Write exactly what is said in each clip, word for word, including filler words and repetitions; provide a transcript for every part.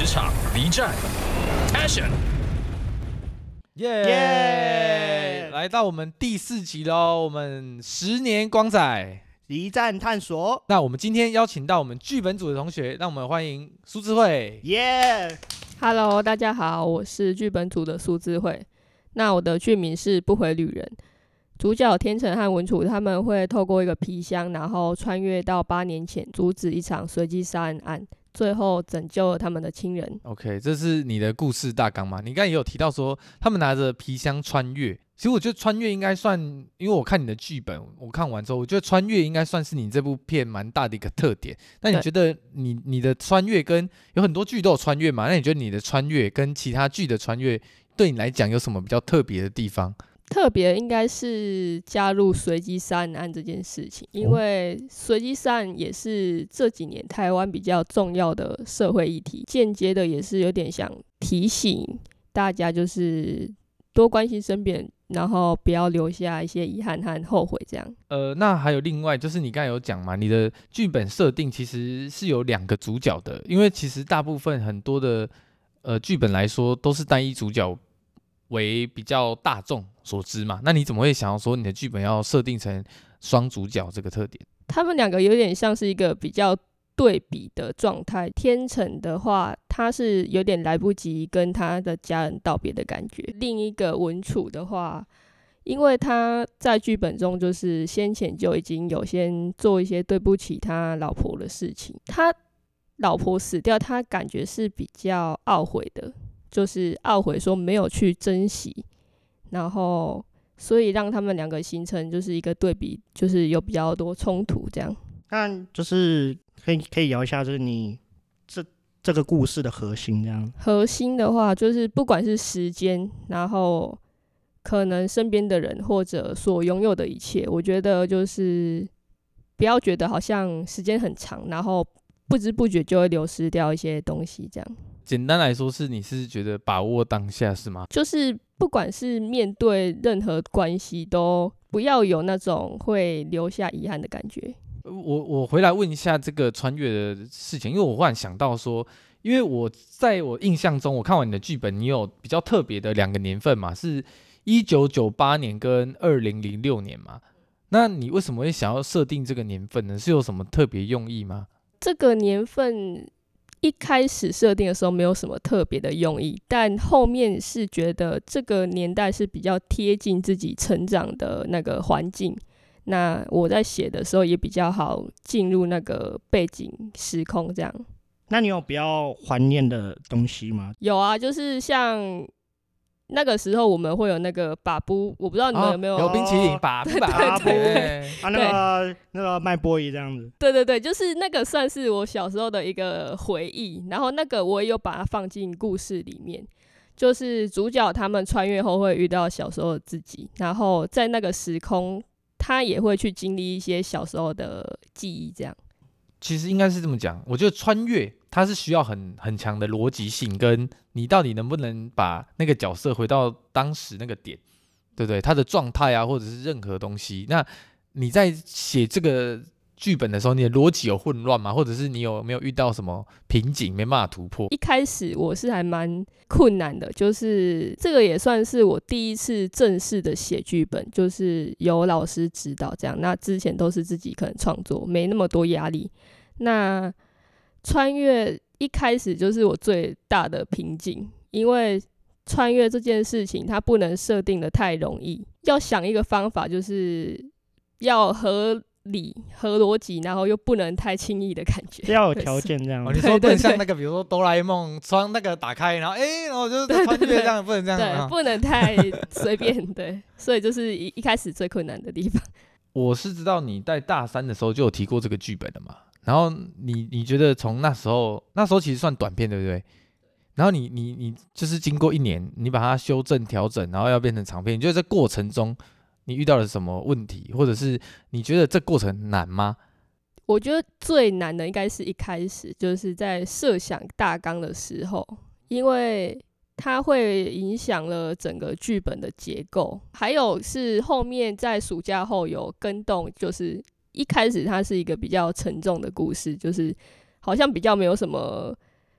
场 V 战 Passion， 耶、yeah! 来到我们第四集喽，我们十年光仔离站探索。 那我们今天邀请到我们剧本组的同学，让我们欢迎苏智慧。 耶、yeah! Hello， 大家好，我是剧本组的苏智慧。那我的剧名是不回旅人。主角天成和文楚他们会透过一个皮箱，然后穿越到八年前，阻止一场随机杀人案，最后拯救了他们的亲人。 OK， 这是你的故事大纲吗？你刚才也有提到说他们拿着皮箱穿越，其实我觉得穿越应该算，因为我看你的剧本，我看完之后我觉得穿越应该算是你这部片蛮大的一个特点。那你觉得你你的穿越跟有很多剧都有穿越嘛？那你觉得你的穿越跟其他剧的穿越对你来讲有什么比较特别的地方？ 特别应该是加入随机杀人案这件事情，因为随机杀人也是这几年台湾比较重要的社会议题，间接的也是有点想提醒大家，就是多关心身边人，然后不要留下一些遗憾和后悔这样。 呃，那还有另外就是你刚才有讲嘛，你的剧本设定其实是有两个主角的，因为其实大部分很多的呃剧本来说都是单一主角为比较大众所知嘛，那你怎么会想要说你的剧本要设定成双主角这个特点？ 他们两个有点像是一个比较对比的状态。天成的话，他是有点来不及跟他的家人道别的感觉。另一个文楚的话，因为他在剧本中就是先前就已经有先做一些对不起他老婆的事情，他老婆死掉，他感觉是比较懊悔的，就是懊悔说没有去珍惜，然后所以让他们两个形成就是一个对比，就是有比较多冲突这样。 那就是可以可以聊一下，就是你这这个故事的核心这样。 核心的话，就是不管是时间，然后可能身边的人或者所拥有的一切，我觉得就是不要觉得好像时间很长，然后不知不觉就会流失掉一些东西这样。 简单来说是你是觉得把握当下是吗？ 就是不管是面对任何关系，都不要有那种会留下遗憾的感觉。 我我回来问一下这个穿越的事情，因为我忽然想到说，因为我在我印象中，我看完你的剧本，你有比较特别的两个年份嘛，是一九九八年跟二零零六年嘛。那你为什么会想要设定这个年份呢？是有什么特别用意吗？ 这个年份一开始设定的时候没有什么特别的用意，但后面是觉得这个年代是比较贴近自己成长的那个环境，那我在写的时候也比较好进入那个背景时空这样。 那你有比较怀念的东西吗？ 有啊，就是像那个时候我们会有那个把布，我不知道你们有没有、 哦、有冰淇淋把布把布啊，那个那个卖波仪这样子。 对对对，就是那个算是我小时候的一个回忆，然后那个我也有把它放进故事里面，就是主角他们穿越后会遇到小时候的自己，然后在那个时空他也会去经历一些小时候的记忆这样。 其实应该是这么讲，我觉得穿越它是需要很很强的逻辑性，跟你到底能不能把那个角色回到当时那个点，对不对？他的状态啊，或者是任何东西。那你在写这个剧本的时候，你的逻辑有混乱吗？或者是你有没有遇到什么瓶颈没办法突破？ 一开始我是还蛮困难的，就是这个也算是我第一次正式的写剧本，就是有老师指导这样。那之前都是自己可能创作，没那么多压力。那穿越一开始就是我最大的瓶颈，因为穿越这件事情它不能设定的太容易，要想一个方法，就是要合理合逻辑，然后又不能太轻易的感觉， 要有条件这样。 哦，你说不能像那个，比如说哆啦 A 梦窗那个打开，然后哎、欸，然后就是穿越这样，不能这样， 对，不能太随便，对，所以就是一一开始最困难的地方。 我是知道你在大三的时候就有提过这个剧本的嘛，然后你你觉得从那时候，那时候其实算短片，对不对？然后你你你就是经过一年，你把它修正调整，然后要变成长片，你觉得这过程中你遇到了什么问题，或者是你觉得这过程难吗？ 我觉得最难的应该是一开始就是在设想大纲的时候，因为它会影响了整个剧本的结构，还有是后面在暑假后有更动，就是一开始它是一个比较沉重的故事，就是好像比较没有什么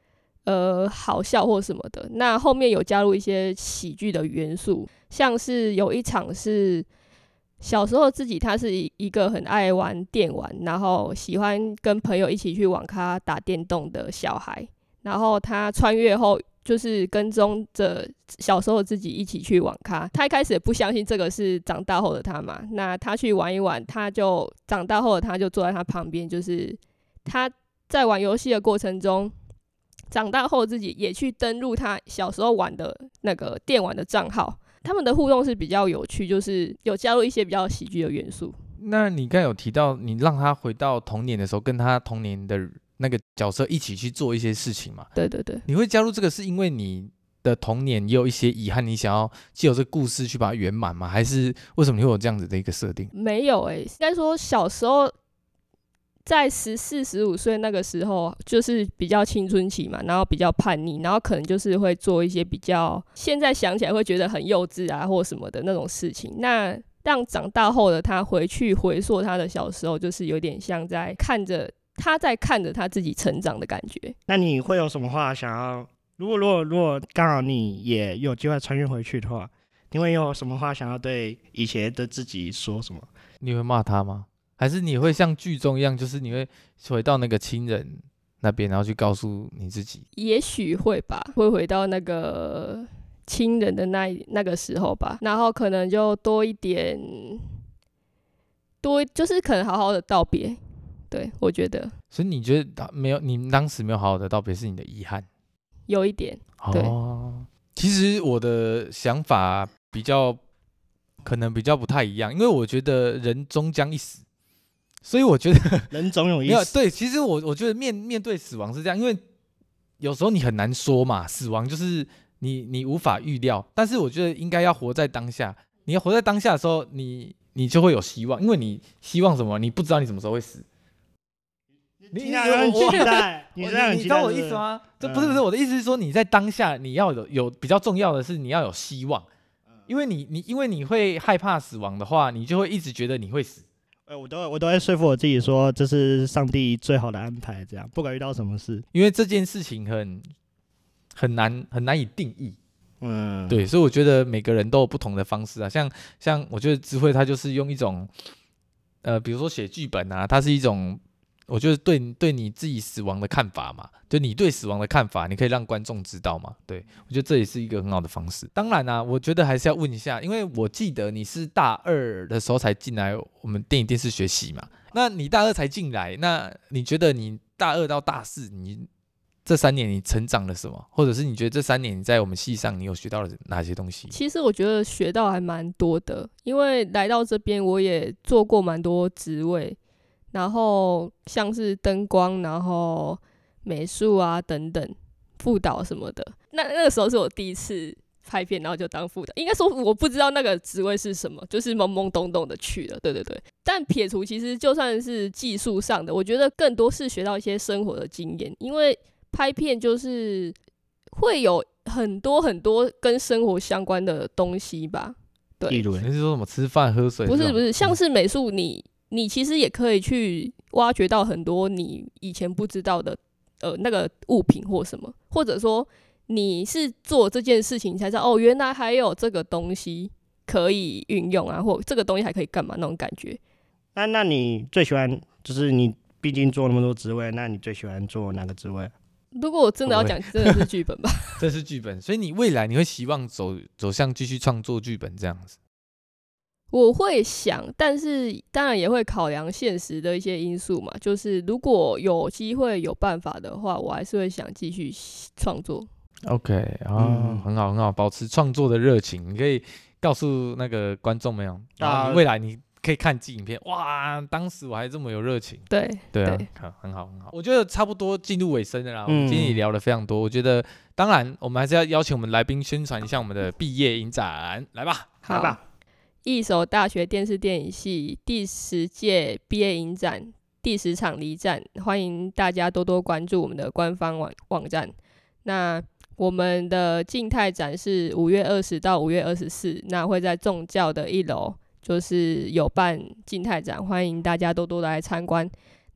呃好笑或什么的。那后面有加入一些喜剧的元素，像是有一场是小时候自己他是一个很爱玩电玩，然后喜欢跟朋友一起去网咖打电动的小孩，然后他穿越后就是跟踪着小时候自己一起去网咖。他一开始也不相信这个是长大后的他嘛，那他去玩一玩，他就长大后的他就坐在他旁边，就是他在玩游戏的过程中，长大后自己也去登录他小时候玩的那个电玩的账号。他们的互动是比较有趣，就是有加入一些比较喜剧的元素。 那你刚才有提到，你让他回到童年的时候，跟他童年的那个角色一起去做一些事情嘛？ 对对对。 你会加入这个是因为你的童年也有一些遗憾，你想要藉由这个故事去把它圆满吗？还是为什么你会有这样子的一个设定？ 没有诶、欸，应该说小时候在十四、十五岁那个时候，就是比较青春期嘛，然后比较叛逆，然后可能就是会做一些比较现在想起来会觉得很幼稚啊或什么的那种事情。那让长大后的他回去回溯他的小时候，就是有点像在看着他在看着他自己成长的感觉。 那你会有什么话想要？如果如果如果刚好你也有机会穿越回去的话，你会有什么话想要对以前的自己说什么？ 你会骂他吗？还是你会像剧中一样，就是你会回到那个亲人那边，然后去告诉你自己？ 也许会吧，会回到那个亲人的那那个时候吧，然后可能就多一点，多就是可能好好的道别。对，我觉得。 所以你觉得没有，你当时没有好好的道别是你的遗憾？ 有一点。对。 哦，其实我的想法比较可能比较不太一样，因为我觉得人终将一死。所以我觉得人总有一死。 对，其实我我觉得面面对死亡是这样，因为有时候你很难说嘛，死亡就是你你无法预料。但是我觉得应该要活在当下，你要活在当下的时候，你你就会有希望，因为你希望什么，你不知道你什么时候会死。 你你很期待，你这样你知道我的意思吗？这不是不是我的意思是说，你在当下你要有有比较重要的是你要有希望，因为你你因为你会害怕死亡的话，你就会一直觉得你会死。 我都我都会说服我自己说，这是上帝最好的安排，这样不管遇到什么事， 因为这件事情很很难很难以定义， 嗯， 对，所以我觉得每个人都有不同的方式啊，像像我觉得智慧他就是用一种，呃，比如说写剧本啊，它是一种，我觉得对对你自己死亡的看法嘛，就你对死亡的看法，你可以让观众知道嘛，对我觉得这也是一个很好的方式。当然啊，我觉得还是要问一下，因为我记得你是大二的时候才进来我们电影电视学系嘛，那你大二才进来，那你觉得你大二到大四，你这三年你成长了什么？或者是你觉得这三年你在我们系上你有学到了哪些东西？ 其实我觉得学到还蛮多的，因为来到这边我也做过蛮多职位，然后像是灯光，然后美术啊等等，副导什么的。那那个时候是我第一次拍片，然后就当副导。应该说我不知道那个职位是什么，就是懵懵懂懂的去了。对对对。但撇除其实就算是技术上的，我觉得更多是学到一些生活的经验，因为拍片就是会有很多很多跟生活相关的东西吧。对。 例如你是说什么吃饭喝水？ 不是不是，像是美术你。你其实也可以去挖掘到很多你以前不知道的呃那个物品或什么，或者说你是做这件事情才知道哦，原来还有这个东西可以运用啊，或这个东西还可以干嘛那种感觉。 那那你最喜欢就是你毕竟做那么多职位，那你最喜欢做哪个职位？ 如果我真的要讲，真的是剧本吧。 这是剧本，所以你未来你会希望走走向继续创作剧本这样子？ 我会想，但是当然也会考量现实的一些因素嘛。就是如果有机会、有办法的话，我还是会想继续创作。 OK 啊、哦嗯，很好很好，保持创作的热情。你可以告诉那个观众没有，啊，未来你可以看纪影片，哇，当时我还这么有热情。 对对啊，对很好很好。我觉得差不多进入尾声了啦，我们今天也聊了非常多。我觉得，当然我们还是要邀请我们来宾宣传一下我们的毕业影展，来吧， 来吧。 一手大学电视电影系第十届毕业影展第十场离站，欢迎大家多多关注我们的官方 网, 网站。那我们的静态展是五月二十到五月二十四，那会在众教的一楼，就是有办静态展，欢迎大家多多来参观。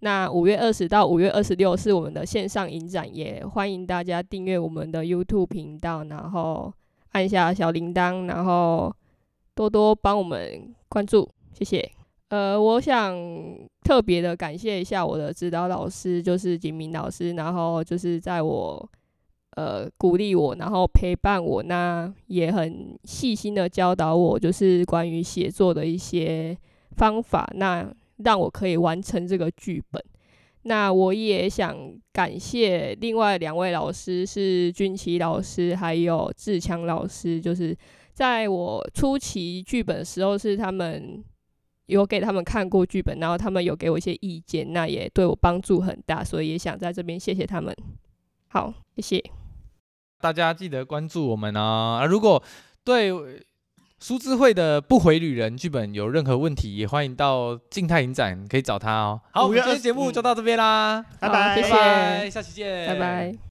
那五月二十到五月二十六是我们的线上影展，也欢迎大家订阅我们的 YouTube 频道，然后按下小铃铛，然后多多帮我们关注，谢谢。呃，我想特别的感谢一下我的指导老师，就是景明老师，然后就是在我呃鼓励我，然后陪伴我，那也很细心的教导我，就是关于写作的一些方法，那让我可以完成这个剧本。那我也想感谢另外两位老师，是君琪老师还有志强老师，就是在我初期剧本的时候，是他们有给他们看过剧本，然后他们有给我一些意见，那也对我帮助很大，所以也想在这边谢谢他们。好，谢谢大家，记得关注我们哦。啊，如果对苏智慧的不回旅人剧本有任何问题，也欢迎到静态影展可以找他哦。好，我们今天节目就到这边啦， 拜拜， 谢谢， 拜拜，下期见， 拜拜。